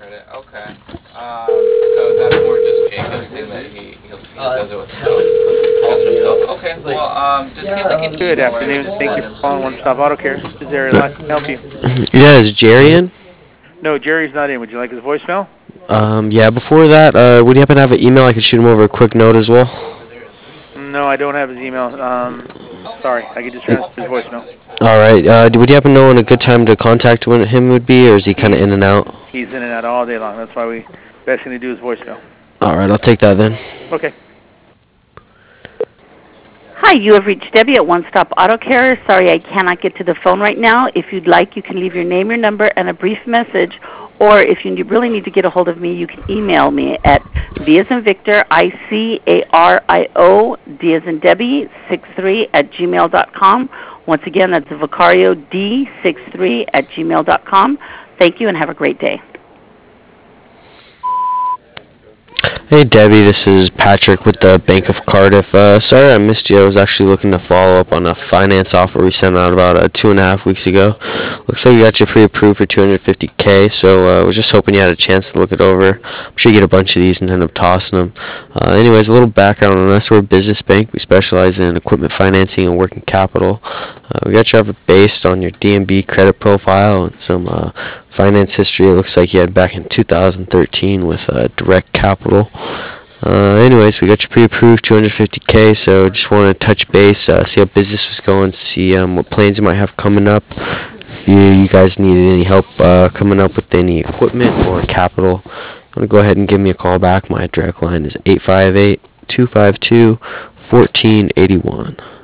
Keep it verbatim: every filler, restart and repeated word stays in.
credit. Okay. Um, so that's more just Jacob saying that he he'll, he does it with himself. Does it himself. Okay. Well, um, just give like an Good email where I afternoon. can just Thank send you him for some calling One Stop Auto Care. Is there a line to help you? Yeah, is Jerry in? No, Jerry's not in. Would you like his voicemail? Um, yeah, before that, uh, would you happen to have an email? I could shoot him over a quick note as well. No, I don't have his email. Um, sorry. I could just transfer his voicemail. Alright, uh, would you happen to know when a good time to contact him would be, or is he kind of He's, in and out? he's in and out all day long. That's why we best thing to do is voicemail. Alright, I'll take that then. Okay. Hi, you have reached Debbie at One Stop Auto Care. Sorry I cannot get to the phone right now. If you'd like, you can leave your name, your number, and a brief message. Or if you really need to get a hold of me, you can email me at V as in Victor, I C A R I O, D as in Debbie, six three at gmail dot com. Once again, that's Vicario D six three at gmail dot com. Thank you and have a great day. Hey Debbie, this is Patrick with the Bank of Cardiff. Uh, sorry I missed you. I was actually looking to follow up on a finance offer we sent out about uh, two and a half weeks ago. Looks like you got you pre-approved for two hundred fifty K, so I uh, was just hoping you had a chance to look it over. I'm sure you get a bunch of these and end up tossing them. Uh, anyways, a little background on us. We're a business bank. We specialize in equipment financing and working capital. Uh, we got you over based on your D M B credit profile and some uh, finance history. It looks like you had back in two thousand thirteen with uh, Direct Capital. Uh, anyways, we got you pre-approved two hundred fifty K, so just wanted to touch base, uh, see how business was going, see um, what plans you might have coming up. If you, you guys needed any help uh, coming up with any equipment or capital, you want to go ahead and give me a call back. My direct line is eight five eight, two five two, one four eight one.